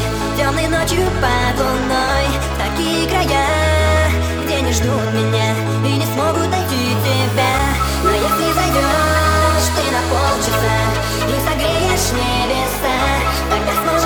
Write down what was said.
темной ночью под луной, в такие края, где не ждут меня и не смогут найти тебя. Но если зайдешь ты на полчаса и согреешь небеса, тогда сможешь